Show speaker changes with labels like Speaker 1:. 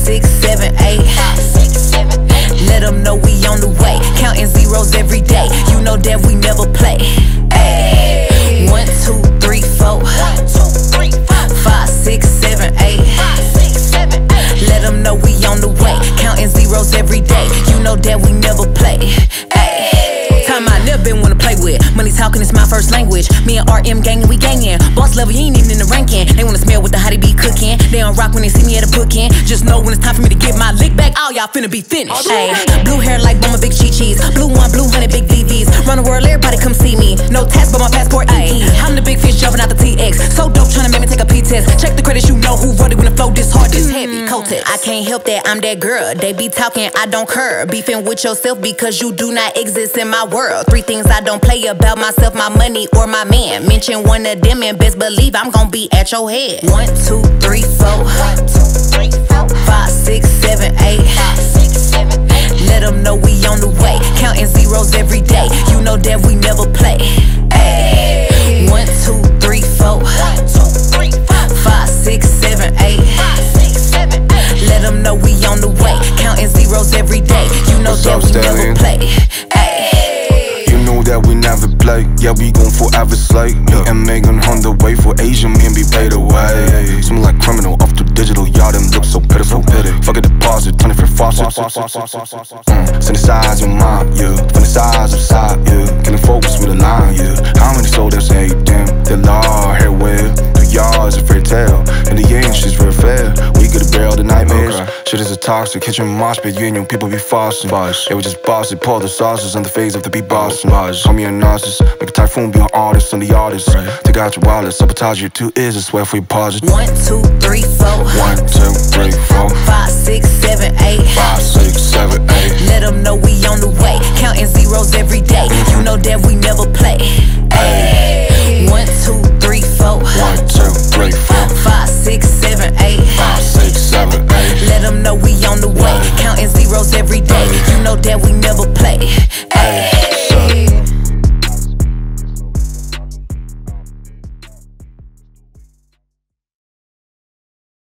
Speaker 1: 6, 7, 8. Let them know we on the way. Counting zeros every day. You know that we never play. Ay. 1, 2, 3, 4. 5, 6, 7, 8. Let them know we on the way. Counting zeros every day. You know that we never play. Ay. Time I never been one to play with. Money talking is my first language. Me and RM gangin', we gangin'. Boss level, you ain't even in the ranking. They wanna smell what the hottie be cooking. They don't rock when they see me at a booking. Just know when it's time for me to get my lick back, all y'all finna be finished. Ay. Blue hair like Mama Big Chi-Chi's. Blue one, blue honey, big DVs. Run the world, everybody come see me. No tax, but my passport empty. I'm the big fish jumping out the TX. So dope, tryna make me take a P-test. Check the credits, you know who wrote it when the flow this hard, this heavy. Coated. I can't help that, I'm that girl. They be talking, I don't care. Beefing with yourself because you do not exist in my world. 3 things I don't play about myself, my money, or my man. Mention one of them and best believe I'm gon' be at your head. 1, 2, 3, 4. 5, 6, 7, 8. Let them know we on the way. Counting zeros every day. You know that we never play. Ay. 1, 2, 3, 4. 5, 6, 7, 8. Let them know we on the way. Counting zeros every day. You know that we never play. Ay.
Speaker 2: You know that we never play. Yeah, we gon' forever slay. Me and Megan on the way for Asian men be paid away. Something like criminal off the digital. Y'all them look so pitiful. Fuck a deposit, 24 faucets. Synthesize your mind, yeah. Fantasize upside, yeah. Killing focus with a line, yeah. How many soldiers say damn? The law here well. The y'all is a fairy tale. In the end, she's real fair. We could have barreled the nightmares. Shit is a toxic. Kitchen mosh pit, you and your people be flossing. Yeah, we just boss it. Pour the sauces on the phase of the beat bossing. Call me a narcissist. Make a typhoon be an artist. I'm the artist. Take out your wallet. Sabotage your 2 ears. I swear for your pauses.
Speaker 1: 1, 2, 3, 4.
Speaker 2: 1,